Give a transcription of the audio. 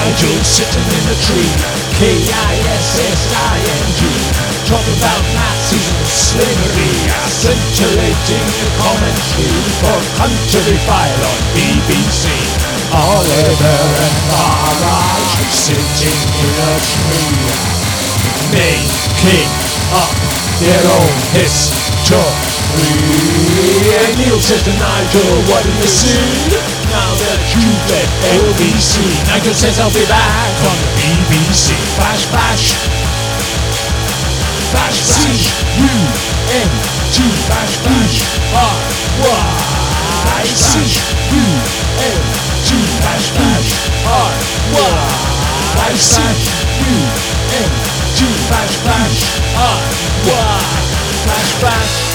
Nigel sitting in a tree, K-I-S-S-I-N-G, talking about Nazis and slavery, scintillating the commentary for Country File on BBC. Oliver and Farage sitting in a tree, making up their own history. And Neil says to Nigel, what do you see? Now that you've left LBC, Nigel says I'll be back on the BBC. Flash, flash, flash, flash, U-N-G, flash, flash, R-Y, C-U-N-G, flash, flash, R-Y, C-U-N-G, flash, flash, R-Y, flash, flash.